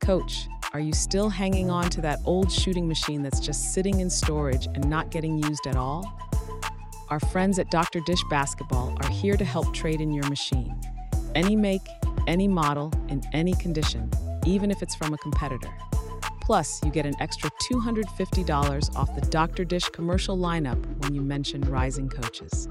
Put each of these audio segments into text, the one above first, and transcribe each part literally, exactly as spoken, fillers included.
Coach, are you still hanging on to that old shooting machine that's just sitting in storage and not getting used at all? Our friends at Doctor Dish Basketball are here to help trade in your machine. Any make, any model, in any condition, even if it's from a competitor. Plus, you get an extra two hundred fifty dollars off the Doctor Dish commercial lineup when you mention Rising Coaches.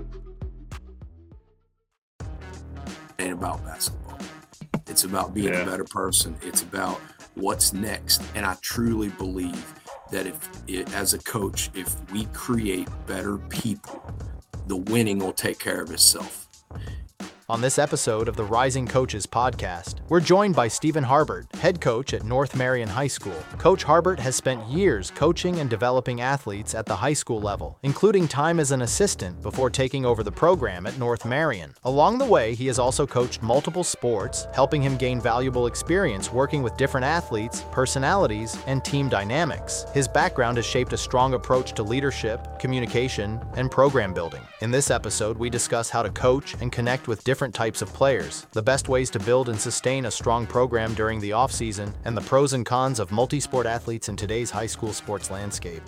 It ain't about basketball. It's about being yeah. a better person. It's about what's next. And I truly believe that if, it, as a coach, if we create better people, the winning will take care of itself. On this episode of the Rising Coaches podcast, we're joined by Stephen Harbert, head coach at North Marion High School. Coach Harbert has spent years coaching and developing athletes at the high school level, including time as an assistant before taking over the program at North Marion. Along the way, he has also coached multiple sports, helping him gain valuable experience working with different athletes, personalities, and team dynamics. His background has shaped a strong approach to leadership, communication, and program building. In this episode, we discuss how to coach and connect with different different types of players, the best ways to build and sustain a strong program during the off-season, and the pros and cons of multi-sport athletes in today's high school sports landscape.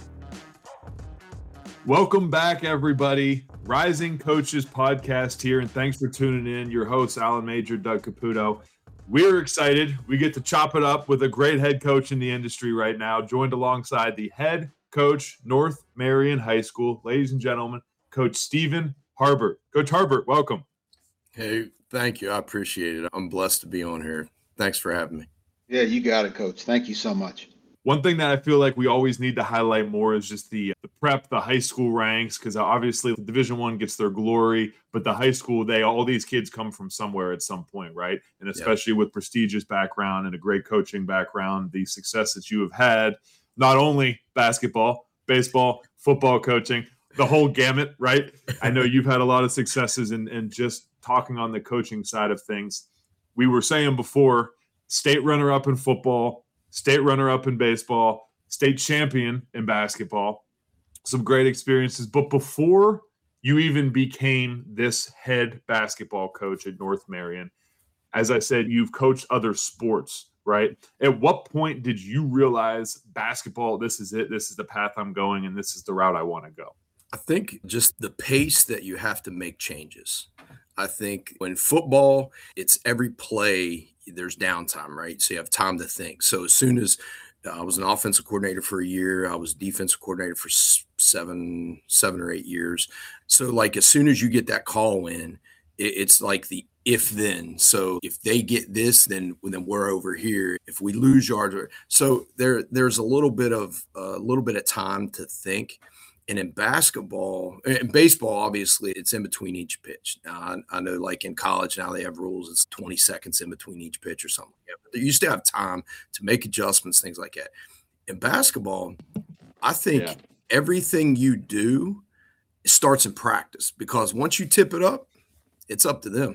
Welcome back, everybody. Rising Coaches podcast here, and thanks for tuning in. Your hosts, Alan Major, Doug Caputo. We're excited. We get to chop it up with a great head coach in the industry right now, joined alongside the head coach, North Marion High School. Ladies and gentlemen, Coach Stephen Harbert. Coach Harbert, welcome. Hey, thank you. I appreciate it. I'm blessed to be on here. Thanks for having me. Yeah, you got it, Coach. Thank you so much. One thing that I feel like we always need to highlight more is just the, the prep, the high school ranks, because obviously Division One gets their glory, but the high school, they all these kids come from somewhere at some point, right? And especially yeah. with prestigious background and a great coaching background, the success that you have had, not only basketball, baseball, football coaching, the whole gamut, right? I know you've had a lot of successes in, in just talking on the coaching side of things. We were saying before, state runner-up in football, state runner-up in baseball, state champion in basketball, some great experiences. But before you even became this head basketball coach at North Marion, as I said, you've coached other sports, right? At what point did you realize basketball, this is it, this is the path I'm going, and this is the route I want to go? I think just the pace that you have to make changes. I think when football, it's every play, there's downtime, right? So you have time to think. So as soon as uh, I was an offensive coordinator for a year, I was defensive coordinator for seven, seven or eight years. So like as soon as you get that call in, it, it's like the if then. So if they get this, then then we're over here. If we lose yards, so there there's a little bit of a uh, little bit of time to think. And in basketball, in baseball, obviously, it's in between each pitch. Now, I, I know, like in college now, they have rules. It's twenty seconds in between each pitch or something. Yeah, but you still have time to make adjustments, things like that. In basketball, I think yeah. everything you do starts in practice because once you tip it up, it's up to them.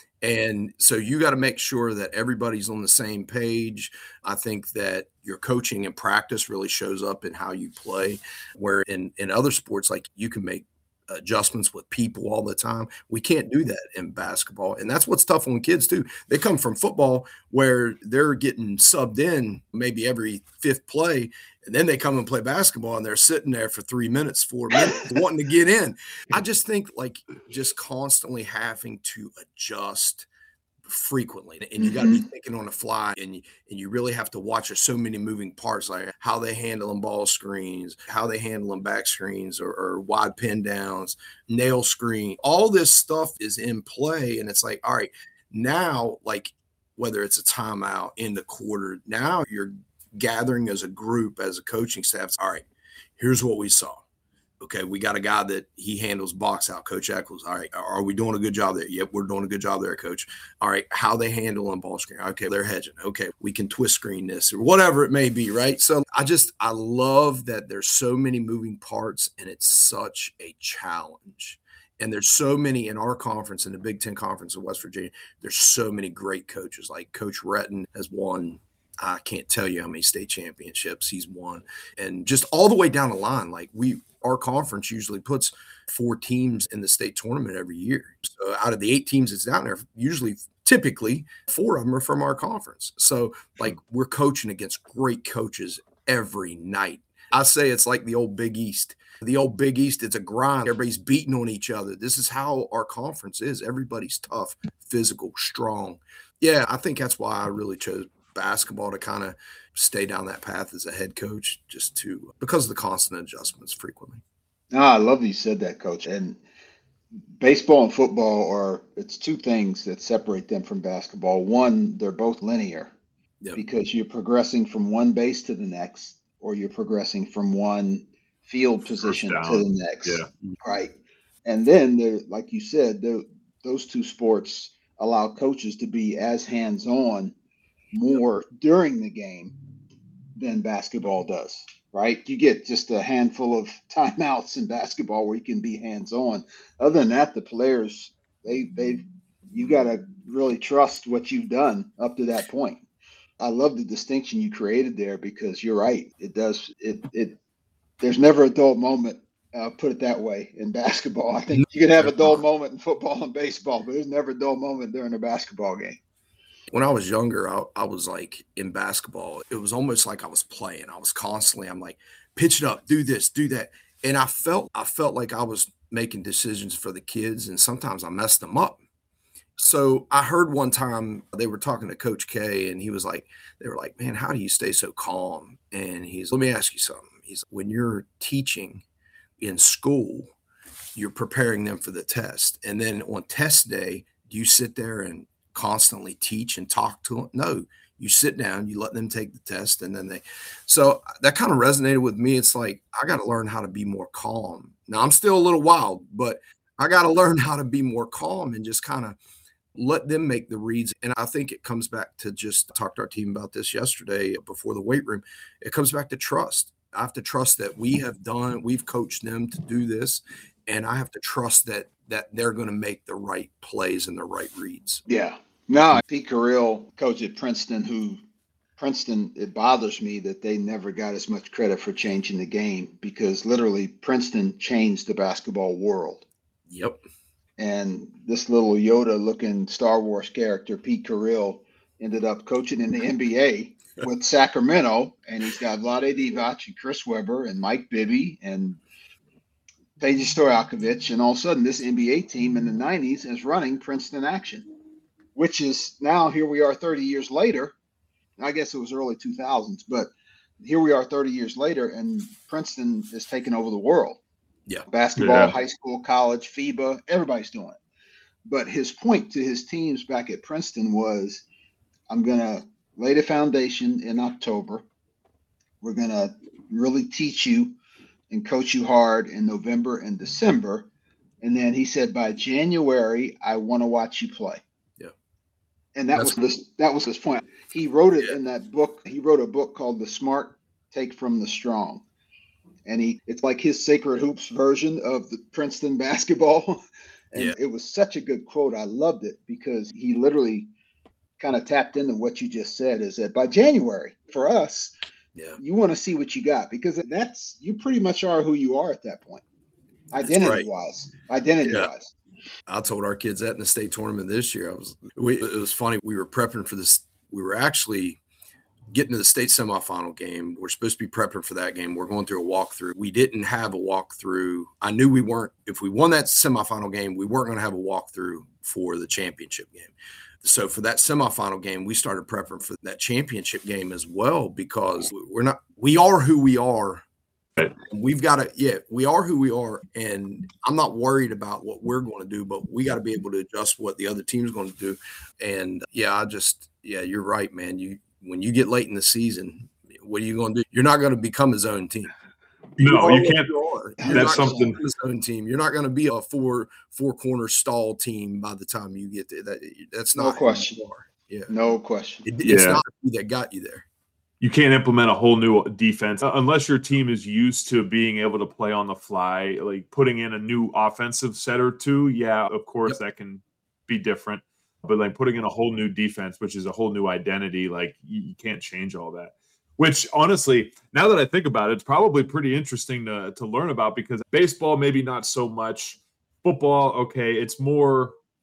And so you got to make sure that everybody's on the same page. I think that your coaching and practice really shows up in how you play, where in, in other sports, like you can make adjustments with people all the time. We can't do that in basketball. And that's what's tough on kids too. They come from football where they're getting subbed in maybe every fifth play. And then they come and play basketball and they're sitting there for three minutes, four minutes, wanting to get in. I just think like just constantly having to adjust frequently. And you got to be thinking on the fly and you, and you really have to watch. There's so many moving parts, like how they handling ball screens, how they handling back screens or, or wide pin downs, nail screen. All this stuff is in play. And it's like, all right, now, like whether it's a timeout in the quarter, now you're gathering as a group, as a coaching staff. All right, here's what we saw. Okay, we got a guy that he handles box out, Coach Eccles. All right, are we doing a good job there? Yep, we're doing a good job there, Coach. All right, how they handle on ball screen. Okay, they're hedging. Okay, we can twist screen this or whatever it may be, right? So I just, I love that there's so many moving parts and it's such a challenge. And there's so many in our conference, in the Big Ten Conference of West Virginia, there's so many great coaches. Like Coach Retton has won, I can't tell you how many state championships he's won. And just all the way down the line, like we, our conference usually puts four teams in the state tournament every year. So out of the eight teams that's down there, usually typically four of them are from our conference. So like we're coaching against great coaches every night. I say it's like the old Big East. The old Big East, it's a grind. Everybody's beating on each other. This is how our conference is. Everybody's tough, physical, strong. Yeah, I think that's why I really chose basketball to kind of stay down that path as a head coach, just to because of the constant adjustments frequently. No, I love that you said that, Coach. And baseball and football are it's two things that separate them from basketball. One, they're both linear Yep. because you're progressing from one base to the next, or you're progressing from one field position down. to the next. Yeah. Right. And then, they're- like you said, they're- those two sports allow coaches to be as hands-on more during the game than basketball does, right? You get just a handful of timeouts in basketball where you can be hands-on. Other than that, the players, they, they, you got to really trust what you've done up to that point. I love the distinction you created there because you're right. It does, it, it, there's never a dull moment. Uh, put it that way in basketball. I think you can have a dull moment in football and baseball, but there's never a dull moment during a basketball game. When I was younger, I, I was like in basketball, it was almost like I was playing. I was constantly, I'm like, pitch it up, do this, do that. And I felt, I felt like I was making decisions for the kids, and sometimes I messed them up. So I heard one time they were talking to Coach K, and he was like, they were like, man, how do you stay so calm? And he's, let me ask you something. He's, when you're teaching in school, you're preparing them for the test. And then on test day, do you sit there and constantly teach and talk to them? No, you sit down, you let them take the test, and then they, so that kind of resonated with me. It's like, I got to learn how to be more calm. Now I'm still a little wild, but I got to learn how to be more calm and just kind of let them make the reads. And I think it comes back to just talk to our team about this yesterday before the weight room. It comes back to trust. I have to trust that we have done, we've coached them to do this. And I have to trust that that they're going to make the right plays and the right reads. Yeah. No, Pete Carril, coach at Princeton, who Princeton, it bothers me that they never got as much credit for changing the game because literally Princeton changed the basketball world. Yep. And this little Yoda looking Star Wars character, Pete Carril, ended up coaching in the N B A with Sacramento, and he's got Vlade Divac and Chris Webber and Mike Bibby and Peja Stojakovic, and all of a sudden this N B A team in the nineties is running Princeton action, which is now here we are thirty years later. I guess it was early two thousands, but here we are thirty years later, and Princeton is taking over the world. Yeah. Basketball, Yeah. high school, college, FIBA, everybody's doing it. But his point to his teams back at Princeton was, I'm going to lay the foundation in October. We're going to really teach you and coach you hard in November and December. And then he said, by January, I want to watch you play. Yeah. And that That's- was this, that was his point. He wrote it Yeah. in that book. He wrote a book called The Smart Take from the Strong. And he, it's like his Sacred Hoops version of the Princeton basketball. And Yeah. it was such a good quote. I loved it because he literally kind of tapped into what you just said, is that by January, for us, Yeah. you want to see what you got, because that's, you pretty much are who you are at that point. Identity wise, identity Yeah. wise. I told our kids that in the state tournament this year. I was, we, it was funny. We were prepping for this. We were actually getting to the state semifinal game. We're supposed to be prepping for that game. We're going through a walkthrough. We didn't have a walkthrough. I knew we weren't, if we won that semifinal game, we weren't going to have a walkthrough for the championship game. So for that semifinal game, we started prepping for that championship game as well, because we're not, we are who we are. We've got to, yeah, we are who we are. And I'm not worried about what we're going to do, but we got to be able to adjust what the other team's going to do. And yeah, I just, yeah, you're right, man. You, when you get late in the season, what are you going to do? You're not going to become his own team. No, are you what can't. You are. You're That's not something. his own team. You're not going to be a four four corner stall team by the time you get there. That that's No not who question. you are. Yeah, No question. it, it's Yeah. not who that got you there. You can't implement a whole new defense unless your team is used to being able to play on the fly, like putting in a new offensive set or two. Yeah, of course, Yep. that can be different. But like putting in a whole new defense, which is a whole new identity, like you, you can't change all that. Which honestly, now that I think about it, it's probably pretty interesting to, to learn about, because baseball, maybe not so much. Football, okay, it's more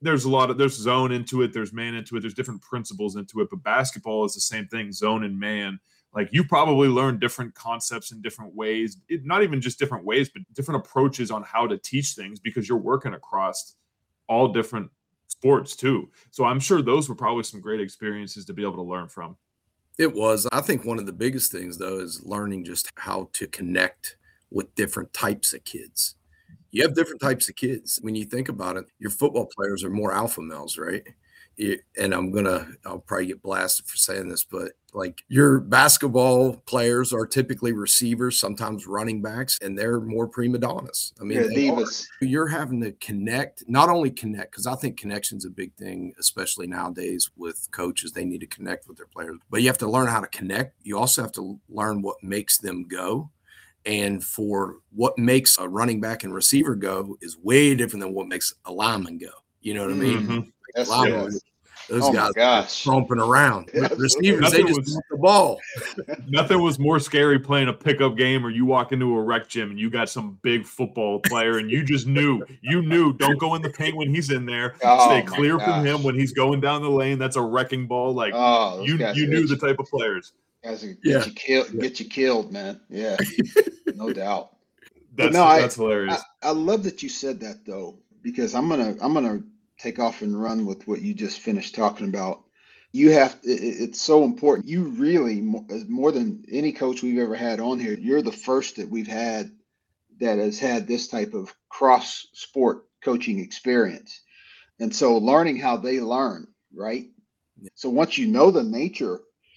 there's a lot of there's zone into it, there's man into it, there's different principles into it. But basketball is the same thing, zone and man. Like you probably learn different concepts in different ways, it, not even just different ways, but different approaches on how to teach things because you're working across all different sports too. So I'm sure those were probably some great experiences to be able to learn from. It was. I think one of the biggest things, though, is learning just how to connect with different types of kids. You have different types of kids. When you think about it, your football players are more alpha males, right? It, and I'm going to, I'll probably get blasted for saying this, but like your basketball players are typically receivers, sometimes running backs, and they're more prima donnas. I mean, yeah, divas. You're having to connect, not only connect, because I think connection's a big thing, especially nowadays with coaches. They need to connect with their players, but you have to learn how to connect. You also have to learn what makes them go. And for what makes a running back and receiver go is way different than what makes a lineman go. You know what I mean? Mm-hmm. Like linemen, those oh guys are stomping around. Yeah, Receivers, nothing they just was, want the ball. Nothing was more scary playing a pickup game or you walk into a rec gym and you got some big football player and you just knew, you knew, don't go in the paint when he's in there. Oh, Stay clear gosh. from him when he's going down the lane. That's a wrecking ball. Like oh, you, you knew the type of players. Guys get Yeah. you killed, Yeah. get you killed, man. Yeah, no doubt. That's, no, I- that's hilarious. I, I love that you said that though, because I'm gonna I'm gonna take off and run with what you just finished talking about. You have it, it's so important. You really mo- more than any coach we've ever had on here. You're the first that we've had that has had this type of cross sport coaching experience, and so learning how they learn, right? So once you know the nature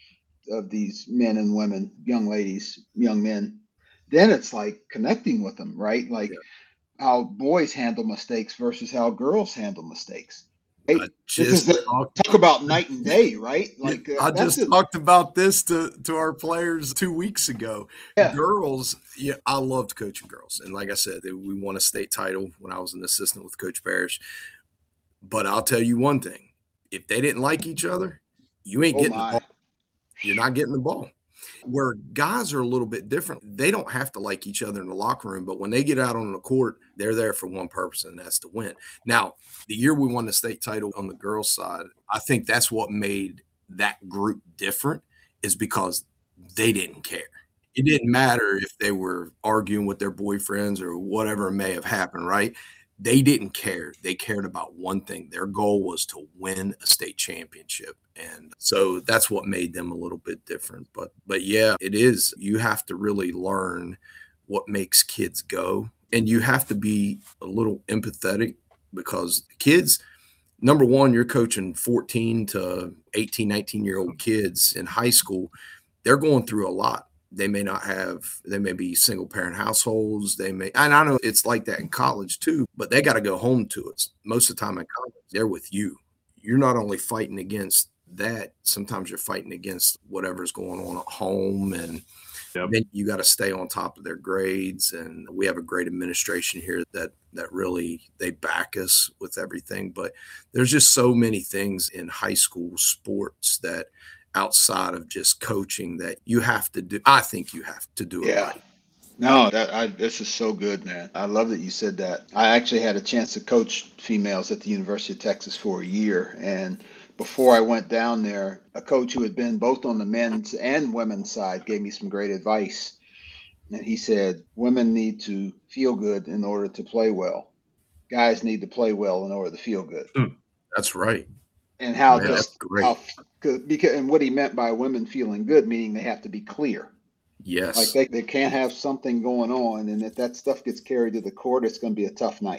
of these men and women, young ladies, young men, then it's like connecting with them, right? Like Yeah. how boys handle mistakes versus how girls handle mistakes. Right? I This is just the, talked, talk about night and day, right? Like uh, I that's just it. talked about this to, to our players two weeks ago. Yeah. Girls, yeah, I loved coaching girls. And like I said, they, we won a state title when I was an assistant with Coach Parrish. But I'll tell you one thing. If they didn't like each other, you ain't Oh getting my. the ball. You're not getting the ball. Where guys are a little bit different. They don't have to like each other in the locker room, but when they get out on the court, they're there for one purpose, and that's to win. Now, the year we won the state title on the girls' side, I think that's what made that group different is because they didn't care. It didn't matter if they were arguing with their boyfriends or whatever may have happened, right? They didn't care. They cared about one thing. Their goal was to win a state championship. And so that's what made them a little bit different. But but yeah, it is. You have to really learn what makes kids go. And you have to be a little empathetic because kids, number one, you're coaching fourteen to eighteen, nineteen-year-old kids in high school. They're going through a lot. They may not have, they may be single parent households. They may, and I know it's like that in college too, but they got to go home to us. Most of the time in college, they're with you. You're not only fighting against that, sometimes you're fighting against whatever's going on at home. And Yep. then you got to stay on top of their grades. And we have a great administration here that, that really, they back us with everything. But there's just so many things in high school sports that outside of just coaching that you have to do. I think you have to do it Yeah. right. No, that I, this is so good, man. I love that you said that. I actually had a chance to coach females at the University of Texas for a year. And before I went down there, a coach who had been both on the men's and women's side gave me some great advice. And he said, women need to feel good in order to play well. Guys need to play well in order to feel good. That's right. And how Yeah, just that's great. how, because and what he meant by women feeling good, meaning they have to be clear. Yes. Like they, they can't have something going on, and if that stuff gets carried to the court, it's going to be a tough night.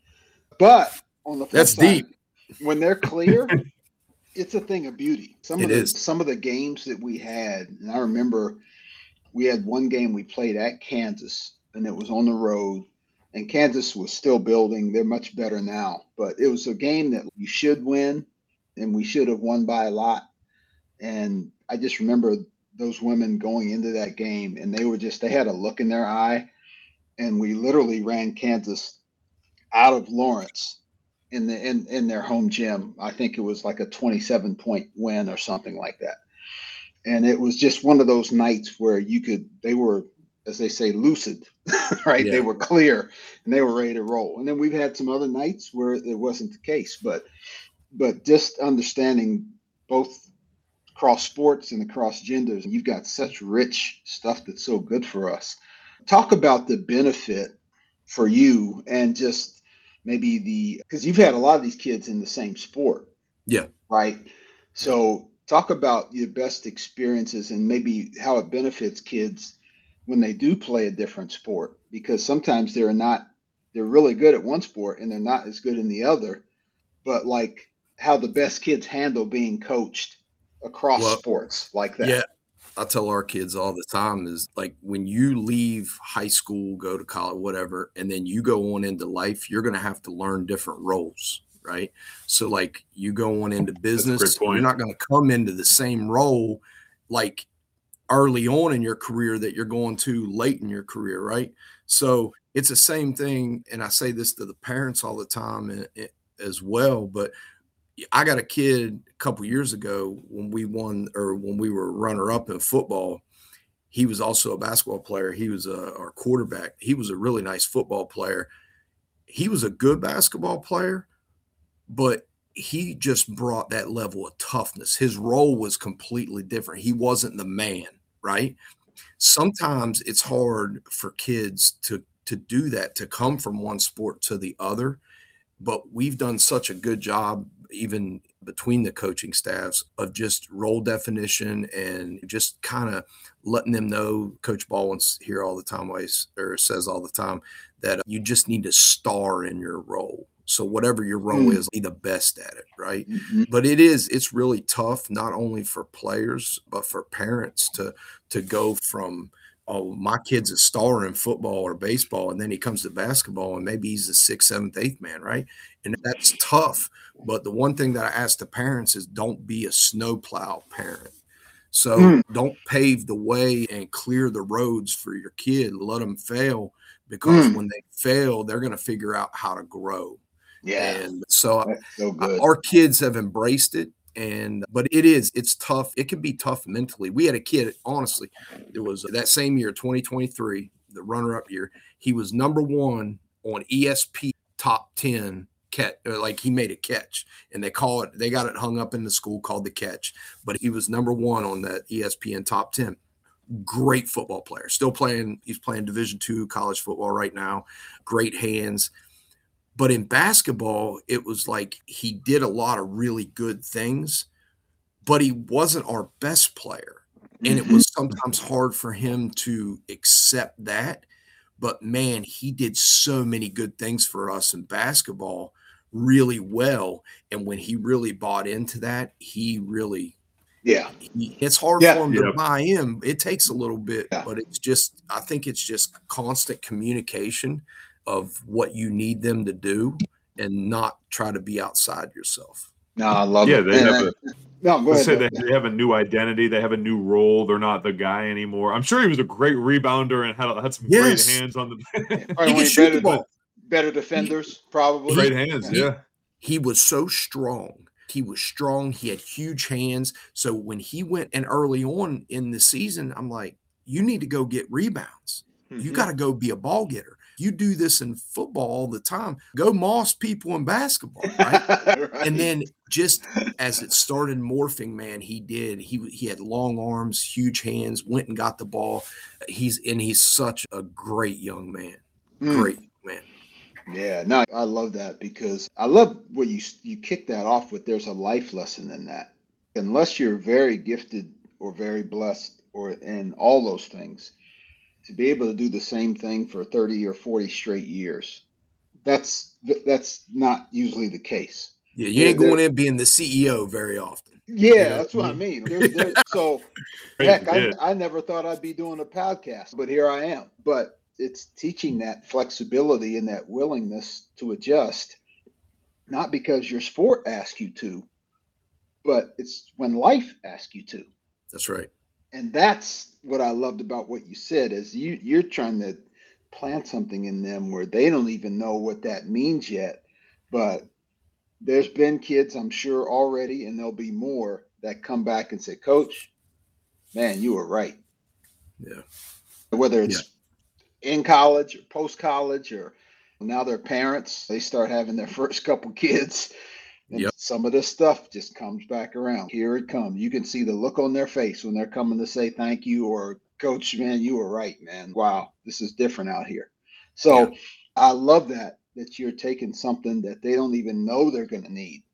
But on the flip That's side, deep. when they're clear, it's a thing of beauty. Some It of the is. some of the games that we had, and I remember we had one game we played at Kansas, and it was on the road, and Kansas was still building. They're much better now, but it was a game that you should win, and we should have won by a lot. And I just remember those women going into that game, and they were just, they had a look in their eye, and we literally ran Kansas out of Lawrence in the in, in their home gym. I think it was like a twenty-seven point win or something like that. And it was just one of those nights where you could, they were as they say, lucid, right? Yeah. They were clear and they were ready to roll. And then we've had some other nights where it wasn't the case, but but just understanding both across sports and across genders, you've got such rich stuff that's so good for us. Talk about the benefit for you and just maybe the, because you've had a lot of these kids in the same sport. Yeah. Right. So talk about your best experiences and maybe how it benefits kids when they do play a different sport, because sometimes they're not, they're really good at one sport and they're not as good in the other, but like how the best kids handle being coached across Well, sports like that. Yeah. I tell our kids all the time is like when you leave high school, go to college, whatever, and then you go on into life, you're going to have to learn different roles, right? So like you go on into business, you're not going to come into the same role like early on in your career that you're going to late in your career, right? So it's the same thing, and I say this to the parents all the time as well, but I got a kid a couple years ago when we won or when we were runner up in football. He was also a basketball player. He was a, our quarterback. He was a really nice football player. He was a good basketball player, but he just brought that level of toughness. His role was completely different. He wasn't the man, right? Sometimes it's hard for kids to, to do that, to come from one sport to the other. But we've done such a good job, even between the coaching staffs, of just role definition and just kind of letting them know. Coach Baldwin's here all the time, or says all the time, that you just need to star in your role. So whatever your role mm. is, be the best at it, right? Mm-hmm. But it is, it's really tough, not only for players, but for parents to to go from, oh, my kid's a star in football or baseball, and then he comes to basketball and maybe he's the sixth, seventh, eighth man, right? And that's tough. But the one thing that I ask the parents is don't be a snowplow parent. So mm. don't pave the way and clear the roads for your kid. Let them fail, because mm. when they fail, they're going to figure out how to grow. Yeah. And so, so good. Our kids have embraced it. And, but it is, it's tough. It can be tough mentally. We had a kid, honestly, it was that same year, twenty twenty-three, the runner up year. He was number one on E S P N top ten catch. Like he made a catch and they call it, they got it hung up in the school called the catch, but he was number one on that E S P N top ten. Great football player, still playing. He's playing Division two college football right now. Great hands. But in basketball, it was like he did a lot of really good things, but he wasn't our best player. And it was sometimes hard for him to accept that. But, man, he did so many good things for us in basketball really well. And when he really bought into that, he really – Yeah, he, it's hard yeah. for him to yep. buy in. It takes a little bit, yeah. but it's just – I think it's just constant communication of what you need them to do and not try to be outside yourself. No, I love yeah, it. They have I, a, no, go ahead. Say they, they have a new identity. They have a new role. They're not the guy anymore. I'm sure he was a great rebounder and had, had some yes. great hands on the – He can shoot better, the ball. Better defenders, he, probably. Great hands, he, yeah. He was so strong. He was strong. He had huge hands. So when he went and early on in the season, I'm like, you need to go get rebounds. Mm-hmm. You got to go be a ball getter. You do this in football all the time. Go moss people in basketball, right? right? And then just as it started morphing, man, he did. He he had long arms, huge hands, went and got the ball. He's and he's such a great young man. Mm. Great man. Yeah, no, I love that because I love what you you kick that off with. There's a life lesson in that. Unless you're very gifted or very blessed or in all those things, to be able to do the same thing for thirty or forty straight years, that's that's not usually the case. Yeah, you ain't going in being the C E O very often. Yeah, you know? That's what I mean. There, there, so, heck, I, I never thought I'd be doing a podcast, but here I am. But it's teaching that flexibility and that willingness to adjust, not because your sport asks you to, but it's when life asks you to. That's right. And that's what I loved about what you said is you, you're trying to plant something in them where they don't even know what that means yet. But there's been kids, I'm sure, already, and there'll be more that come back and say, Coach, man, you were right. Yeah. whether it's yeah. in college or post-college, or now they're parents, they start having their first couple kids. And yep. some of this stuff just comes back around. Here it comes. You can see the look on their face when they're coming to say thank you, or coach, man, you were right, man. Wow, this is different out here. So yeah. I love that, that you're taking something that they don't even know they're going to need,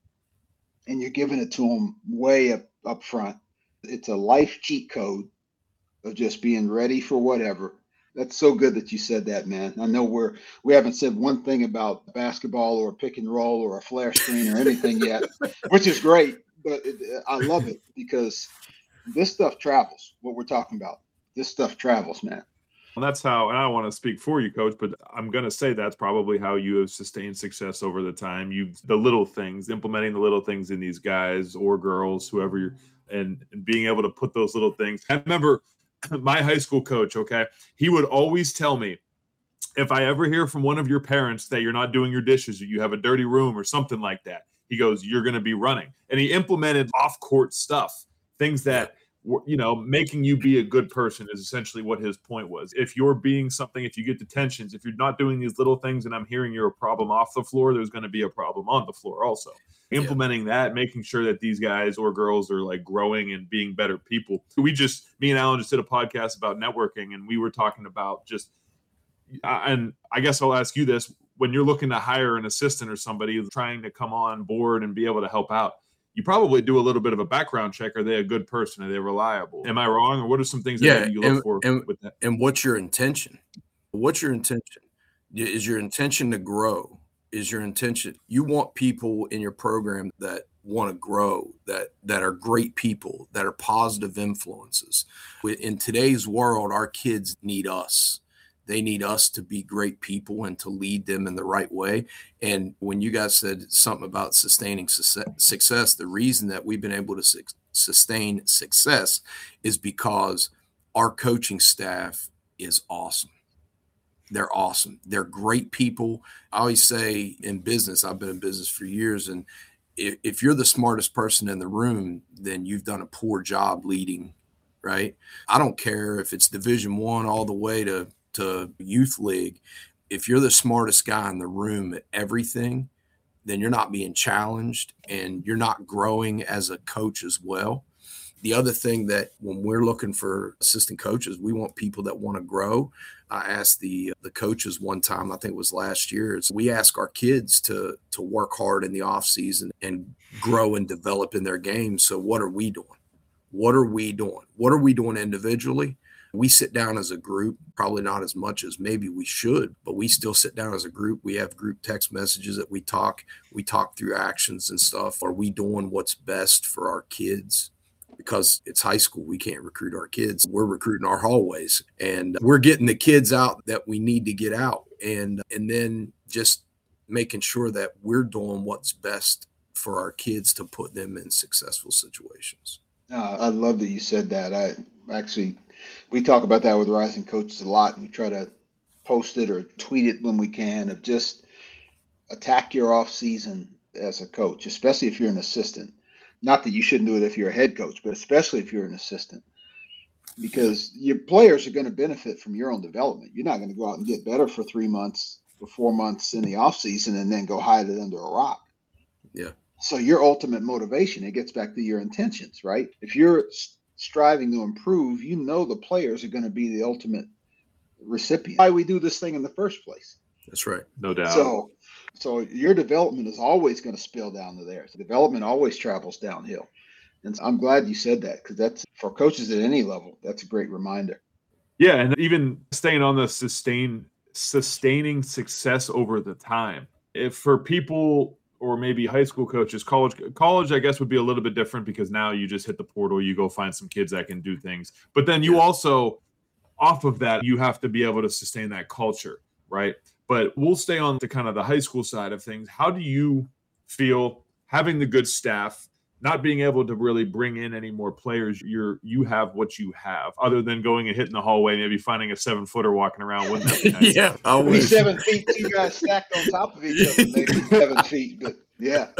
and you're giving it to them way up, up front. It's a life cheat code of just being ready for whatever. That's so good that you said that, man. I know we're we haven't said one thing about basketball or pick and roll or a flare screen or anything yet, which is great. But it, I love it because this stuff travels. What we're talking about, this stuff travels, man. And that's how, and I don't want to speak for you, Coach, but I'm going to say that's probably how you have sustained success over the time. You've the little things, implementing the little things in these guys or girls, whoever you're, and, and being able to put those little things. I remember my high school coach, okay, he would always tell me, if I ever hear from one of your parents that you're not doing your dishes or you have a dirty room or something like that, he goes, you're going to be running. And he implemented off-court stuff, things that, you know, making you be a good person is essentially what his point was. If you're being something, if you get detentions, if you're not doing these little things and I'm hearing you're a problem off the floor, there's going to be a problem on the floor also. Yeah. Implementing that, making sure that these guys or girls are like growing and being better people. We just, me and Alan just did a podcast about networking, and we were talking about just, uh, and I guess I'll ask you this, when you're looking to hire an assistant or somebody who's trying to come on board and be able to help out, you probably do a little bit of a background check. Are they a good person? Are they reliable? Am I wrong? Or what are some things yeah, that you look and, for and, with that? And what's your intention? What's your intention? Is your intention to grow? Is your intention, you want people in your program that want to grow, that that are great people, that are positive influences. In today's world, our kids need us. They need us to be great people and to lead them in the right way. And when you guys said something about sustaining success, the reason that we've been able to su- sustain success is because our coaching staff is awesome. They're awesome. They're great people. I always say in business, I've been in business for years, and if, if you're the smartest person in the room, then you've done a poor job leading, right? I don't care if it's Division One all the way to, to youth league. If you're the smartest guy in the room at everything, then you're not being challenged and you're not growing as a coach as well. The other thing that when we're looking for assistant coaches, we want people that want to grow. I asked the the coaches one time, I think it was last year, is we ask our kids to to work hard in the off season and grow and develop in their game. So what are we doing? What are we doing? What are we doing individually? We sit down as a group, probably not as much as maybe we should, but we still sit down as a group. We have group text messages that we talk. We talk through actions and stuff. Are we doing what's best for our kids? Because it's high school, we can't recruit our kids. We're recruiting our hallways, and we're getting the kids out that we need to get out. And, and then just making sure that we're doing what's best for our kids to put them in successful situations. Uh, I love that you said that. I actually, we talk about that with Rising Coaches a lot, and we try to post it or tweet it when we can, of just attack your off season as a coach, especially if you're an assistant. Not that you shouldn't do it if you're a head coach, but especially if you're an assistant, because your players are going to benefit from your own development. You're not going to go out and get better for three months or four months in the off season and then go hide it under a rock. Yeah. So your ultimate motivation, it gets back to your intentions, right? If you're striving to improve, you know the players are going to be the ultimate recipient. Why we do this thing in the first place. That's right. No doubt. So, so your development is always going to spill down to theirs. Development always travels downhill. And so I'm glad you said that, because that's, for coaches at any level, that's a great reminder. Yeah, and even staying on the sustain, sustaining success over the time. If for people, or maybe high school coaches, college, college, I guess would be a little bit different, because now you just hit the portal, you go find some kids that can do things. But then you yeah. also, off of that, you have to be able to sustain that culture, right? But we'll stay on the kind of the high school side of things. How do you feel having the good staff, not being able to really bring in any more players? You're you have what you have, other than going and hitting the hallway, maybe finding a seven footer walking around. Wouldn't that be nice? Yeah, I wish. Seven feet, two guys stacked on top of each other, maybe seven feet. But Yeah.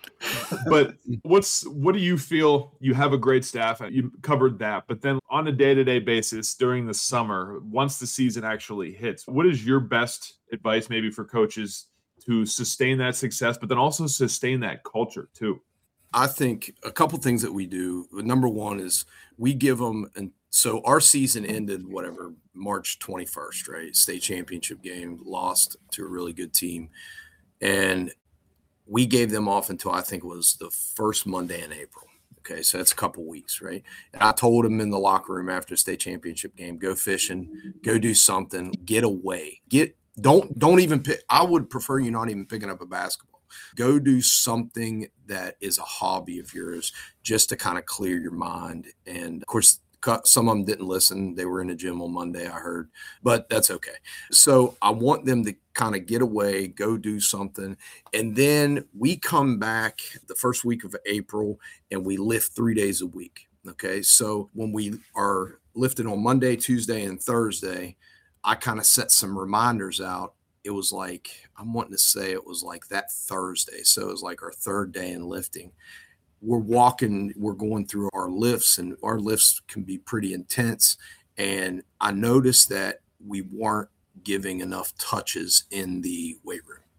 But what's what do you feel? You have a great staff. You covered that. But then on a day-to-day basis during the summer, once the season actually hits, what is your best advice maybe for coaches to sustain that success, but then also sustain that culture too? I think a couple things that we do. Number one is we give them, and so our season ended whatever March twenty-first, right? State championship game, lost to a really good team, and we gave them off until I think it was the first Monday in April. Okay, so that's a couple weeks, right? And I told them in the locker room after the state championship game, go fishing, go do something, get away, get don't don't even pick. I would prefer you not even picking up a basketball. Go do something that is a hobby of yours just to kind of clear your mind. And of course, some of them didn't listen. They were in the gym on Monday, I heard, but that's okay. So I want them to kind of get away, go do something. And then we come back the first week of April and we lift three days a week. Okay. So when we are lifting on Monday, Tuesday, and Thursday, I kind of set some reminders out. It was like, I'm wanting to say it was like that Thursday. So it was like our third day in lifting. We're walking, we're going through our lifts, and our lifts can be pretty intense. And I noticed that we weren't giving enough touches in the weight room.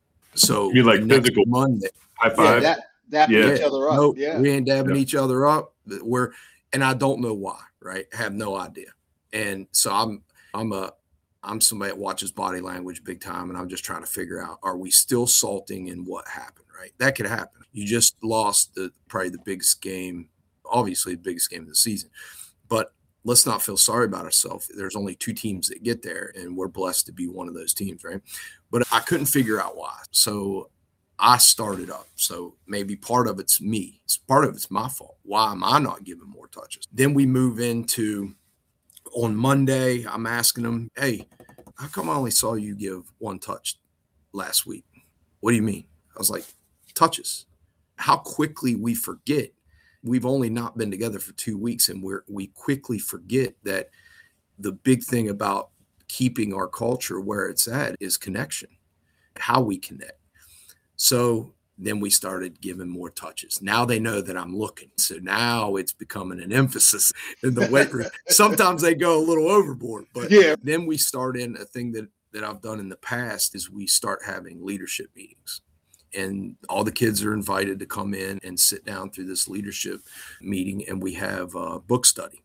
So you like physical Monday, high five, yeah, that, dapping yeah. each other up. No, yeah, we ain't dabbing yeah. each other up. We're, and I don't know why, right? I have no idea. And so I'm, I'm a, I'm somebody that watches body language big time, and I'm just trying to figure out, are we still salting and what happened, right? That could happen. You just lost the probably the biggest game, obviously the biggest game of the season. But let's not feel sorry about ourselves. There's only two teams that get there, and we're blessed to be one of those teams, right? But I couldn't figure out why. So I started up. So maybe part of it's me. It's part of it's my fault. Why am I not giving more touches? Then we move into on Monday, I'm asking them, hey, how come I only saw you give one touch last week? What do you mean? I was like, touches. How quickly we forget. We've only not been together for two weeks, and we're we quickly forget that the big thing about keeping our culture where it's at is connection, how we connect. So then we started giving more touches. Now they know that I'm looking. So now it's becoming an emphasis in the weight room. Sometimes they go a little overboard, but yeah. Then we start in a thing that, that I've done in the past is we start having leadership meetings. And all the kids are invited to come in and sit down through this leadership meeting, and we have a book study.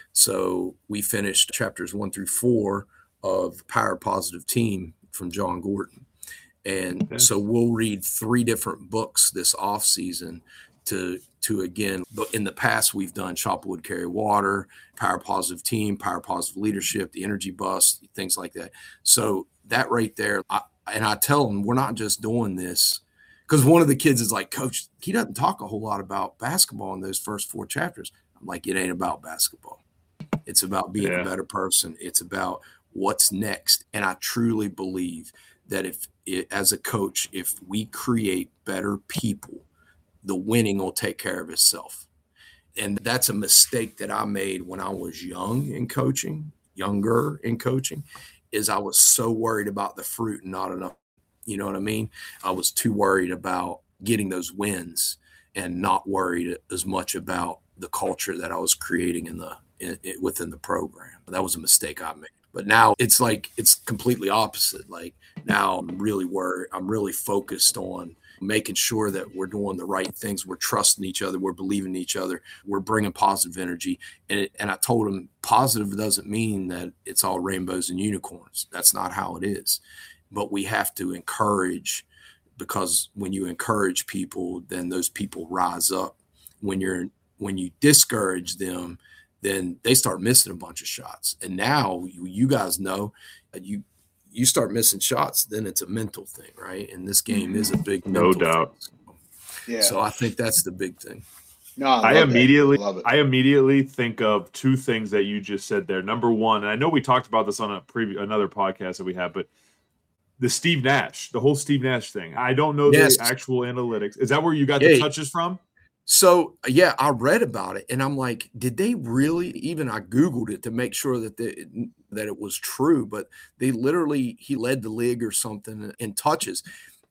So we finished chapters one through four of Power Positive Team from John Gordon. And okay. So we'll read three different books this off season to, to again, but in the past we've done Chop Wood, Carry Water, Power Positive Team, Power Positive Leadership, the Energy Bus, things like that. So that right there, I, and I tell them we're not just doing this because one of the kids is like, Coach, he doesn't talk a whole lot about basketball in those first four chapters. I'm like, it ain't about basketball. It's about being yeah. a better person. It's about what's next. And I truly believe that if it, as a coach, if we create better people, the winning will take care of itself. And that's a mistake that I made when I was young in coaching, younger in coaching, is I was so worried about the fruit and not enough. You know what I mean? I was too worried about getting those wins and not worried as much about the culture that I was creating in the in, in, within the program. That was a mistake I made. But now it's like it's completely opposite. Like now I'm really worried. I'm really focused on making sure that we're doing the right things. We're trusting each other. We're believing in each other. We're bringing positive energy. And it, and I told him positive doesn't mean that it's all rainbows and unicorns. That's not how it is. But we have to encourage, because when you encourage people, then those people rise up. When you're when you discourage them, then they start missing a bunch of shots. And now you, you guys know you you start missing shots, then it's a mental thing, right? And this game is a big no mental doubt. thing. So, Yeah. so I think that's the big thing. No, I, I love immediately that. I love it. I immediately think of two things that you just said there. Number one, and I know we talked about this on a previous another podcast that we had, but the Steve Nash, the whole Steve Nash thing. I don't know Yes. the actual analytics. Is that where you got Yeah. the touches from? So, yeah, I read about it and I'm like, did they really, even I Googled it to make sure that they, that it was true, but they literally, he led the league or something in touches.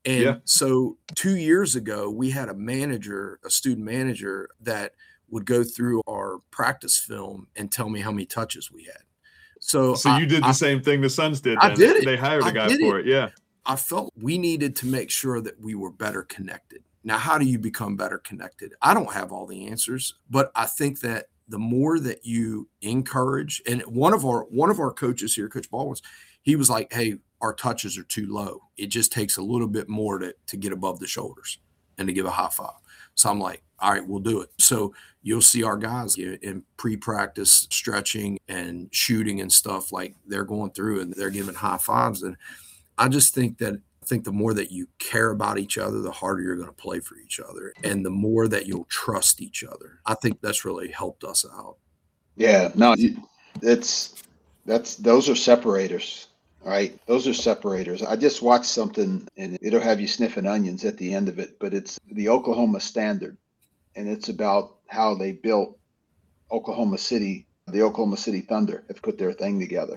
And Yeah. so two years ago, we had a manager, a student manager that would go through our practice film and tell me how many touches we had. So, So I, you did the I, same thing the Suns did. I Then. did it. They hired a I guy did for it. it. Yeah. I felt we needed to make sure that we were better connected. Now, how do you become better connected? I don't have all the answers, but I think that the more that you encourage, and one of our one of our coaches here, Coach Baldwin, he was like, "Hey, our touches are too low. It just takes a little bit more to to get above the shoulders and to give a high five." So I'm like, "All right, we'll do it." So you'll see our guys in pre-practice stretching and shooting and stuff, like they're going through and they're giving high fives. And I just think that I think the more that you care about each other, the harder you're going to play for each other, and the more that you'll trust each other. I think that's really helped us out. Yeah, no, it's that's those are separators, right? Those are separators. I just watched something, and it'll have you sniffing onions at the end of it, but it's the Oklahoma Standard, and it's about how they built Oklahoma City. The Oklahoma City Thunder have put their thing together,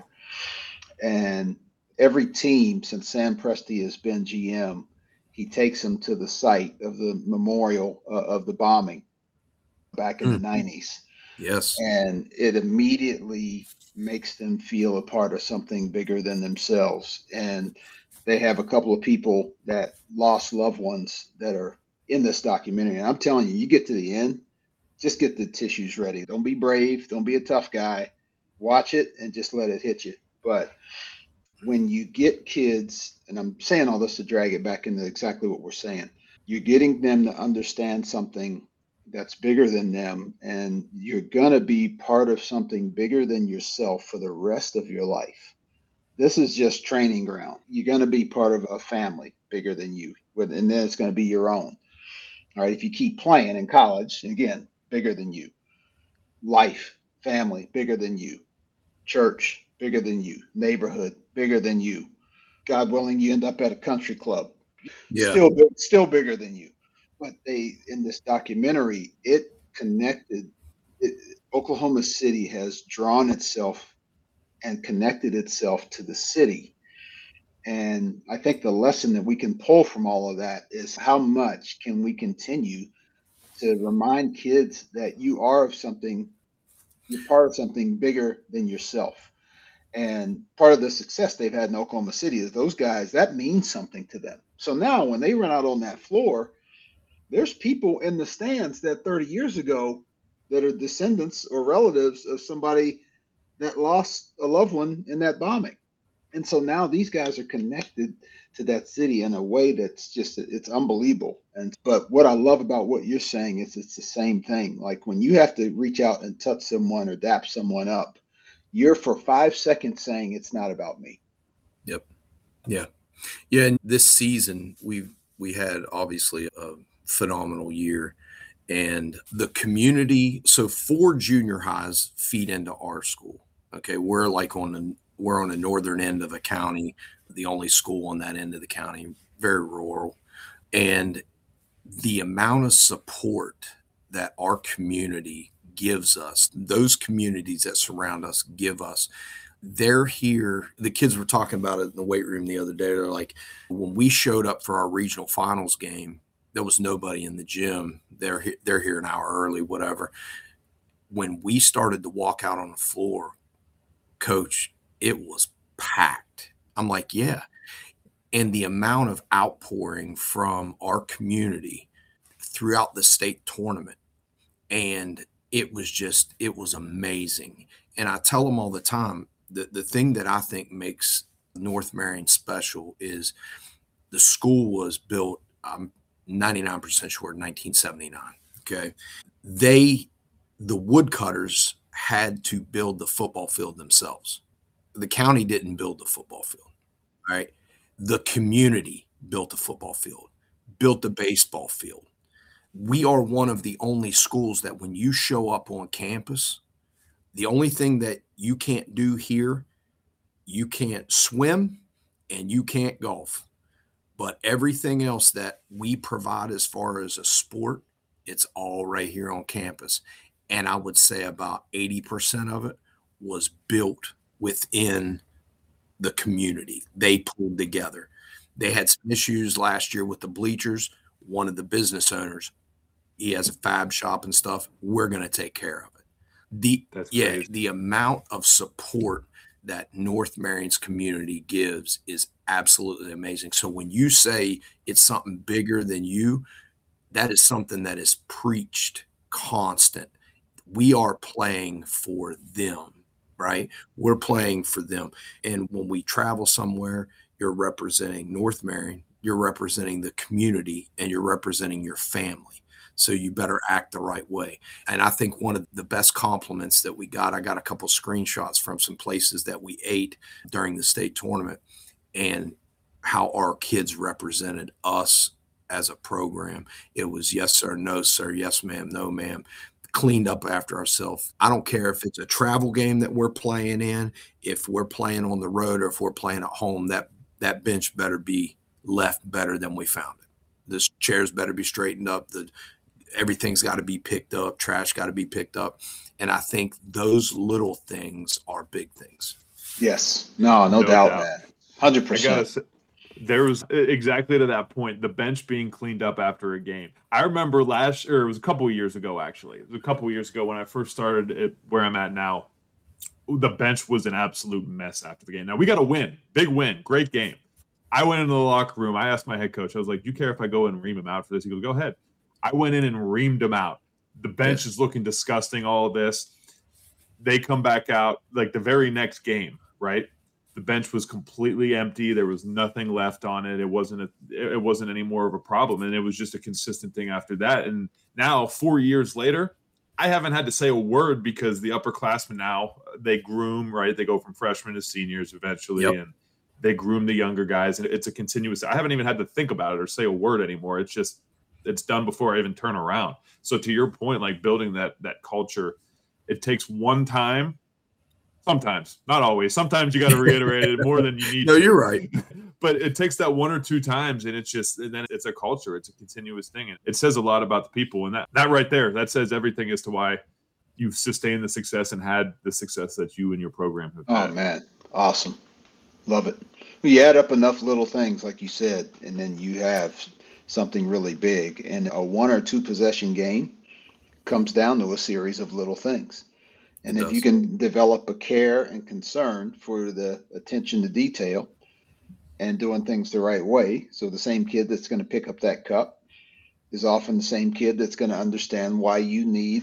and every team since Sam Presti has been G M, he takes them to the site of the memorial uh, of the bombing back in mm. the nineties. Yes. And it immediately makes them feel a part of something bigger than themselves. And they have a couple of people that lost loved ones that are in this documentary. And I'm telling you, you get to the end, just get the tissues ready. Don't be brave. Don't be a tough guy. Watch it and just let it hit you. But when you get kids, and I'm saying all this to drag it back into exactly what we're saying, you're getting them to understand something that's bigger than them, and you're going to be part of something bigger than yourself for the rest of your life. This is just training ground. You're going to be part of a family bigger than you, and then it's going to be your own. All right. If you keep playing in college, again, bigger than you. Life, family, bigger than you. Church, bigger than you. Neighborhood, bigger than you. God willing, you end up at a country club. Yeah. Still, still bigger than you. But they, in this documentary, it connected. It, Oklahoma City has drawn itself and connected itself to the city. And I think the lesson that we can pull from all of that is how much can we continue to remind kids that you are of something, you're part of something bigger than yourself. And part of the success they've had in Oklahoma City is those guys, that means something to them. So now when they run out on that floor, there's people in the stands that thirty years ago that are descendants or relatives of somebody that lost a loved one in that bombing. And so now these guys are connected to that city in a way that's just, it's unbelievable. And, but what I love about what you're saying is it's the same thing. Like when you have to reach out and touch someone or dap someone up, you're for five seconds saying it's not about me. Yep. Yeah. Yeah. And this season we've, we had obviously a phenomenal year, and the community. So four junior highs feed into our school. Okay. We're like on the, we're on the northern end of the county, the only school on that end of the county, very rural. And the amount of support that our community gives us, those communities that surround us give us, they're here. The kids were talking about it in the weight room the other day. They're like, when we showed up for our regional finals game, there was nobody in the gym. They're they're here an hour early, whatever. When we started to walk out on the floor, Coach, it was packed. I'm like, yeah. And the amount of outpouring from our community throughout the state tournament, and it was just, it was amazing. And I tell them all the time, the, the thing that I think makes North Marion special is the school was built, I'm ninety-nine percent sure, in nineteen seventy-nine. Okay. They, the woodcutters had to build the football field themselves. The county didn't build the football field, right? The community built the football field, built the baseball field. We are one of the only schools that when you show up on campus, the only thing that you can't do here, you can't swim and you can't golf. But everything else that we provide as far as a sport, it's all right here on campus. And I would say about eighty percent of it was built within the community. They pulled together. They had some issues last year with the bleachers. One of the business owners, he has a fab shop and stuff. We're going to take care of it. The That's yeah, crazy. the amount of support that North Marion's community gives is absolutely amazing. So when you say it's something bigger than you, that is something that is preached constant. We are playing for them, right? We're playing for them. And when we travel somewhere, you're representing North Marion, you're representing the community, and you're representing your family. So you better act the right way. And I think one of the best compliments that we got, I got a couple screenshots from some places that we ate during the state tournament and how our kids represented us as a program. It was yes, sir, no, sir, yes, ma'am, no, ma'am, cleaned up after ourselves. I don't care if it's a travel game that we're playing in, if we're playing on the road or if we're playing at home, that, that bench better be left better than we found it. The chairs better be straightened up. The Everything's got to be picked up. Trash got to be picked up. And I think those little things are big things. Yes. No, no, No doubt, doubt. man. one hundred I percent. gotta say, there was exactly to that point, the bench being cleaned up after a game. I remember last, or it was a couple of years ago, actually. It was a couple of years ago when I first started at where I'm at now. The bench was an absolute mess after the game. Now, we got a win. Big win. Great game. I went into the locker room. I asked my head coach, I was like, do you care if I go and ream him out for this? He goes, go ahead. I went in and reamed him out. The bench Yeah. is looking disgusting, all of this. They come back out like the very next game, right? The bench was completely empty. There was nothing left on it. It wasn't a, it wasn't any more of a problem. And it was just a consistent thing after that. And now, four years later, I haven't had to say a word because the upperclassmen now, they groom, right? They go from freshmen to seniors eventually. Yep. And they groom the younger guys. And it's a continuous, I haven't even had to think about it or say a word anymore. It's just, it's done before I even turn around. So to your point, like building that that culture, it takes one time. Sometimes, not always. Sometimes you got to reiterate it more than you need. No, to. you're right. But it takes that one or two times, and it's just, and then it's a culture. It's a continuous thing, and it says a lot about the people. And that that right there, that says everything as to why you've sustained the success and had the success that you and your program have had. Oh, man. Awesome. Love it. You add up enough little things, like you said, and then you have something really big. And a one or two possession game comes down to a series of little things. And It if does. you can develop a care and concern for the attention to detail and doing things the right way, so the same kid that's going to pick up that cup is often the same kid that's going to understand why you need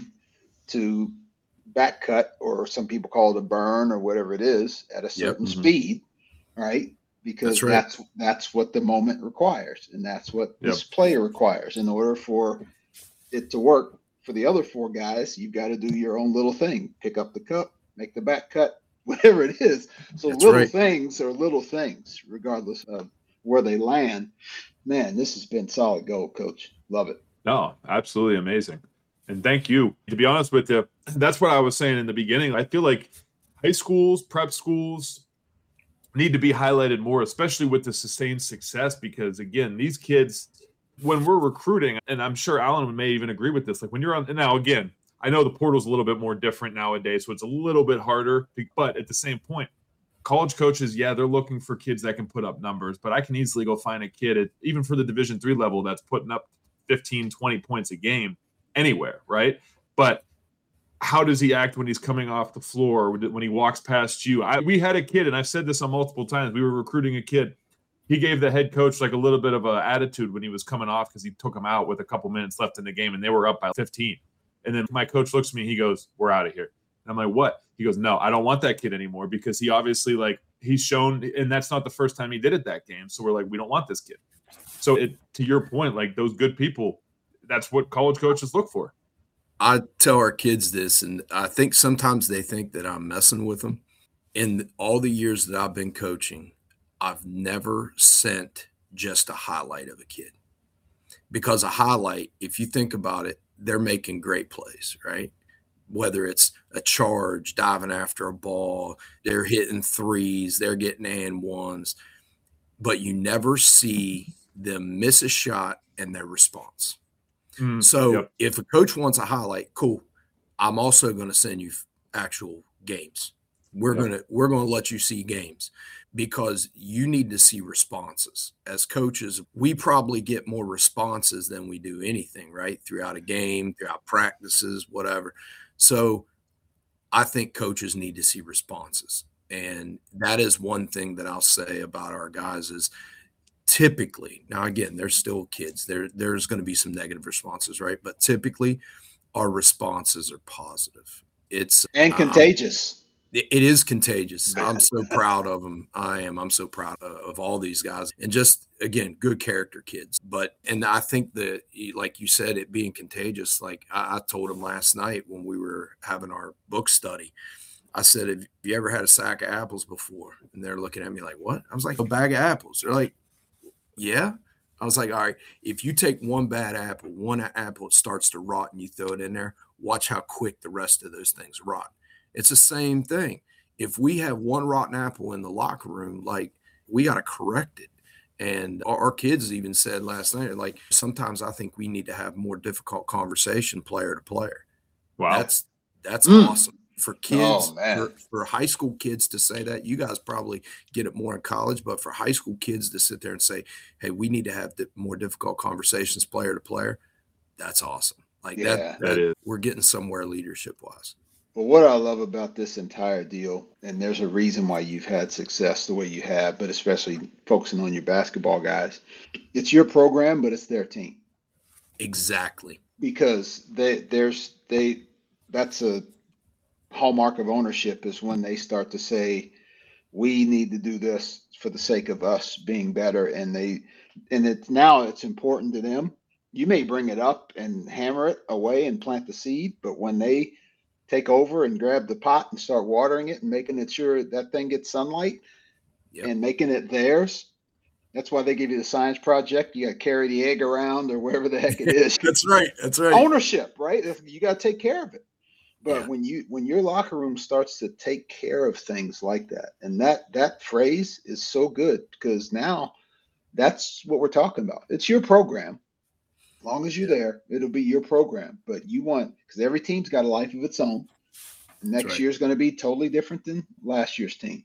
to back cut, or some people call it a burn or whatever it is, at a certain Mhm. speed, right? Because That's right. that's that's what the moment requires, and that's what Yep. this player requires. In order for it to work for the other four guys, you've got to do your own little thing. Pick up the cup, make the back cut, whatever it is. So That's little right. things are little things, regardless of where they land. Man, this has been solid gold, Coach. Love it. No, absolutely amazing. And thank you. To be honest with you, that's what I was saying in the beginning. I feel like high schools, prep schools need to be highlighted more, especially with the sustained success, because again, these kids, when we're recruiting, and I'm sure Alan may even agree with this, like when you're on, now again, I know the portal's a little bit more different nowadays, so it's a little bit harder, but at the same point, college coaches, yeah, they're looking for kids that can put up numbers, but I can easily go find a kid at, even for the Division three level, that's putting up fifteen, twenty points a game anywhere, right? But how does he act when he's coming off the floor, when he walks past you? I, we had a kid, and I've said this on multiple times, we were recruiting a kid. He gave the head coach like a little bit of an attitude when he was coming off because he took him out with a couple minutes left in the game, and they were up by fifteen. And then my coach looks at me, he goes, we're out of here. And I'm like, what? He goes, no, I don't want that kid anymore, because he obviously, like, he's shown, and that's not the first time he did it that game. So we're like, we don't want this kid. So it, to your point, like those good people, that's what college coaches look for. I tell our kids this, and I think sometimes they think that I'm messing with them. In all the years that I've been coaching, I've never sent just a highlight of a kid, because a highlight, if you think about it, they're making great plays, right? Whether it's a charge, diving after a ball, they're hitting threes, they're getting and ones, but you never see them miss a shot and their response. Mm, So yep. if a coach wants a highlight, cool. I'm also going to send you actual games. We're Yep. gonna we're gonna let you see games because you need to see responses. As coaches, we probably get more responses than we do anything, right? Throughout a game, throughout practices, whatever. So I think coaches need to see responses. And that is one thing that I'll say about our guys is typically, now again, they're still kids. There, there's going to be some negative responses, right? But typically our responses are positive. It's and um, contagious. it it is contagious. I'm so proud of them. I am. I'm so proud of, of all these guys, and just again, good character kids. But and I think that, like you said, it being contagious. Like I, I told them last night when we were having our book study, I said, "Have you ever had a sack of apples before?" And they're looking at me like, "What?" I was like, "A bag of apples." They're like, "Yeah." I was like, "All right, if you take one bad apple, one apple starts to rot, and you throw it in there, watch how quick the rest of those things rot." It's the same thing. If we have one rotten apple in the locker room, like we got to correct it. And our, our kids even said last night, like sometimes I think we need to have more difficult conversation player to player. Wow. That's that's Mm. awesome for kids, Oh, man. for, for high school kids to say that. You guys probably get it more in college, but for high school kids to sit there and say, "Hey, we need to have di- more difficult conversations player to player," that's awesome. Like Yeah. that, That is. we're getting somewhere leadership wise. Well, what I love about this entire deal, and there's a reason why you've had success the way you have, but especially focusing on your basketball guys, it's your program, but it's their team. Exactly. Because they there's they that's a hallmark of ownership is when they start to say, we need to do this for the sake of us being better. And they and it's now it's important to them. You may bring it up and hammer it away and plant the seed, but when they take over and grab the pot and start watering it and making it sure that thing gets sunlight Yep. and making it theirs. That's why they give you the science project. You got to carry the egg around or wherever the heck it is. That's right. That's right. Ownership, right? You got to take care of it. But Yeah. when you when your locker room starts to take care of things like that, and that that phrase is so good because now that's what we're talking about. It's your program. As long as you're there, it'll be your program. But you want, because every team's got a life of its own. Next right. year's going to be totally different than last year's team.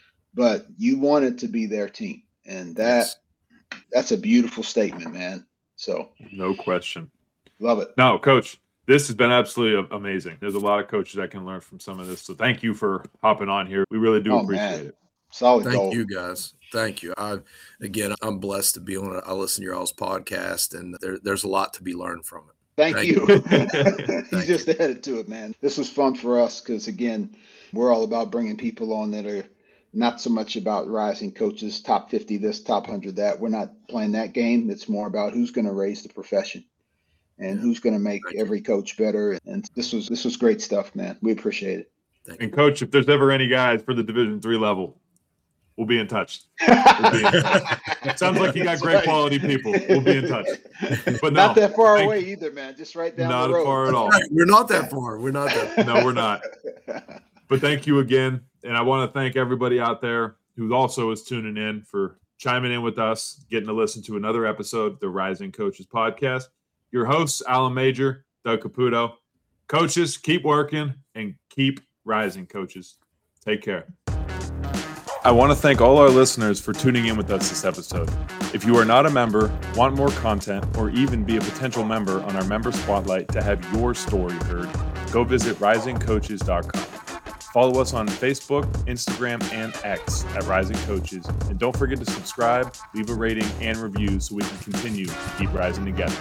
But you want it to be their team. And that Yes. that's a beautiful statement, man. So No question. love it. No, Coach, this has been absolutely a- amazing. There's a lot of coaches that can learn from some of this. So thank you for hopping on here. We really do Oh, appreciate man. it. Solid Thank gold. you guys. Thank you. I again, I'm blessed to be on it. I listen to your all's podcast, and there, there's a lot to be learned from it. Thank, Thank you. you Thank just added to it, man. This was fun for us because, again, we're all about bringing people on that are not so much about rising coaches, top fifty this, top one hundred that. We're not playing that game. It's more about who's going to raise the profession and who's going to make Thank you. every coach better. And this was this was great stuff, man. We appreciate it. Thank you. And Coach, if there's ever any guys for the Division three level, we'll be in touch. We'll be in touch. Sounds like you got That's great right. quality people. We'll be in touch. But Not no, that far thank- away either, man. Just right down Not the road. far at all. Right, we're not that far. We're not that. No, we're not. But thank you again. And I want to thank everybody out there who also is tuning in for chiming in with us, getting to listen to another episode of the Rising Coaches Podcast. Your hosts, Alan Major, Doug Caputo. Coaches, keep working and keep rising, coaches. Take care. I want to thank all our listeners for tuning in with us this episode. If you are not a member, want more content, or even be a potential member on our member spotlight to have your story heard, go visit rising coaches dot com. Follow us on Facebook, Instagram, and X at Rising Coaches. And don't forget to subscribe, leave a rating, and review so we can continue to keep rising together.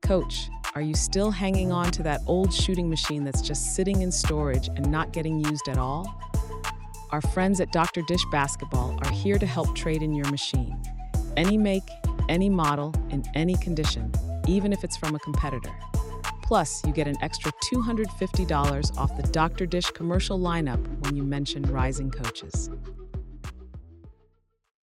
Coach, are you still hanging on to that old shooting machine that's just sitting in storage and not getting used at all? Our friends at Doctor Dish Basketball are here to help trade in your machine. Any make, any model, in any condition, even if it's from a competitor. Plus, you get an extra two hundred fifty dollars off the Doctor Dish commercial lineup when you mention Rising Coaches.